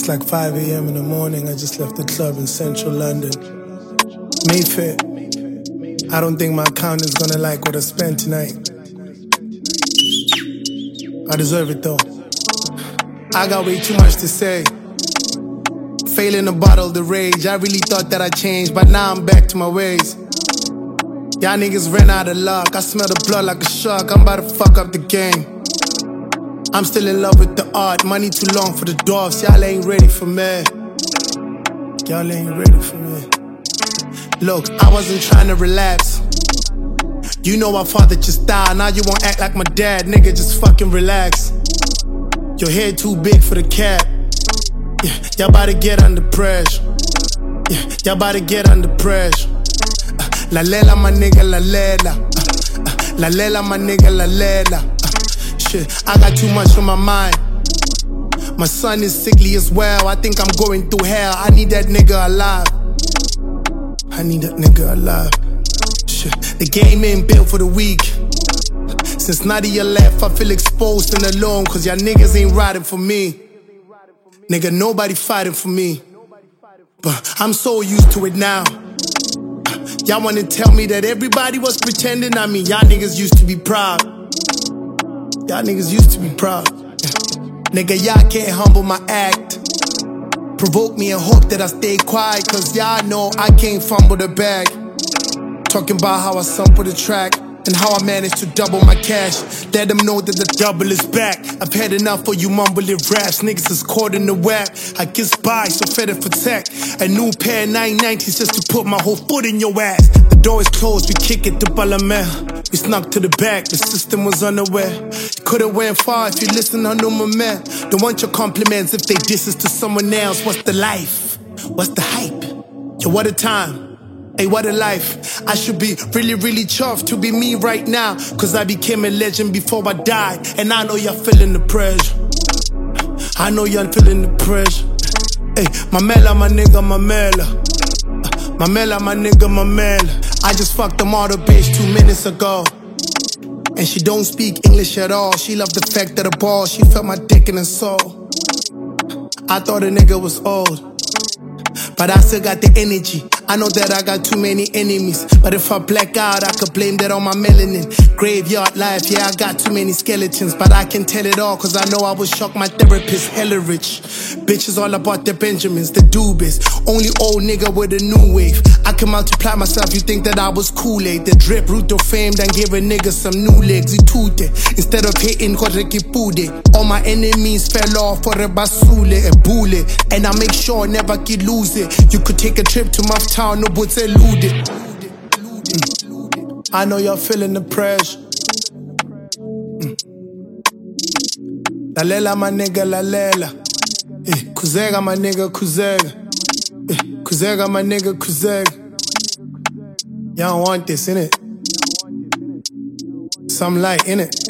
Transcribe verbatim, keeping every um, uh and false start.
It's like five a m in the morning. I just left the club in central London. Mayfair. I don't think my accountant's gonna like what I spent tonight. I deserve it though. I got way too much to say. Failing to bottle the rage. I really thought that I changed, but now I'm back to my ways. Y'all niggas ran out of luck. I smell the blood like a shark. I'm about to fuck up the game. I'm still in love with the art. Money too long for the dwarfs. Y'all ain't ready for me. Y'all ain't ready for me. Look, I wasn't trying to relapse. You know my father just died. Now you won't act like my dad. Nigga, just fucking relax. Your head too big for the cap. Yeah, y'all about to get under pressure. Yeah, y'all about to get under pressure. Uh, la lela, my nigga, la lela. Uh, uh, la lela, my nigga, la lela. Uh, shit, I got too much on my mind. My son is sickly as well. I think I'm going through hell. I need that nigga alive. I need that nigga alive. Shit, the game ain't built for the weak. Since Nadia left, I feel exposed and alone, cause y'all niggas ain't riding for me. Nigga, nobody fighting for me. But I'm so used to it now. Y'all wanna tell me that everybody was pretending? I mean, y'all niggas used to be proud. Y'all niggas used to be proud. Nigga, y'all can't humble my act. Provoke me and hope that I stay quiet, cause y'all know I can't fumble the bag. Talking about how I sample the track and how I managed to double my cash. Let them know that the double is back. I've had enough of you mumbling raps. Niggas is caught in the web. I kiss by, so fed for tech. A new pair of nine nineties just to put my whole foot in your ass. The door is closed, we kick it to Parliament. We snuck to the back, the system was unaware. You could've went far if you listened, I know my man. Don't want your compliments if they disses to someone else. What's the life? What's the hype? Yo, what a time. Hey, what a life. I should be really, really chuffed to be me right now, cause I became a legend before I died. And I know y'all feeling the pressure. I know y'all feeling the pressure. Hey, Mamela, my nigga, Mamela. Mamela, my nigga, Mamela. I just fucked the model bitch two minutes ago. And she don't speak English at all. She loved the fact that a ball, she felt my dick in her soul. I thought a nigga was old, but I still got the energy. I know that I got too many enemies, but if I black out, I could blame that on my melanin. Graveyard life, yeah, I got too many skeletons, but I can tell it all, cause I know I was shocked my therapist hella rich. Bitches all about the Benjamins, the doobies. Only old nigga with a new wave. I can multiply myself, you think that I was Kool-Aid. The drip root of fame, then give a nigga some new legs, itute. Instead of hitting, pude. All my enemies fell off for a basule, a bullet. And I make sure never get lose it. You could take a trip to my town, no but elude it. Mm. I know y'all feeling the pressure. Mm. La lela, my nigga, la lela. Eh, kuzega, my nigga, kuzega. Eh, kuzega, my nigga, kuzega. Y'all want this, innit? Some light, innit?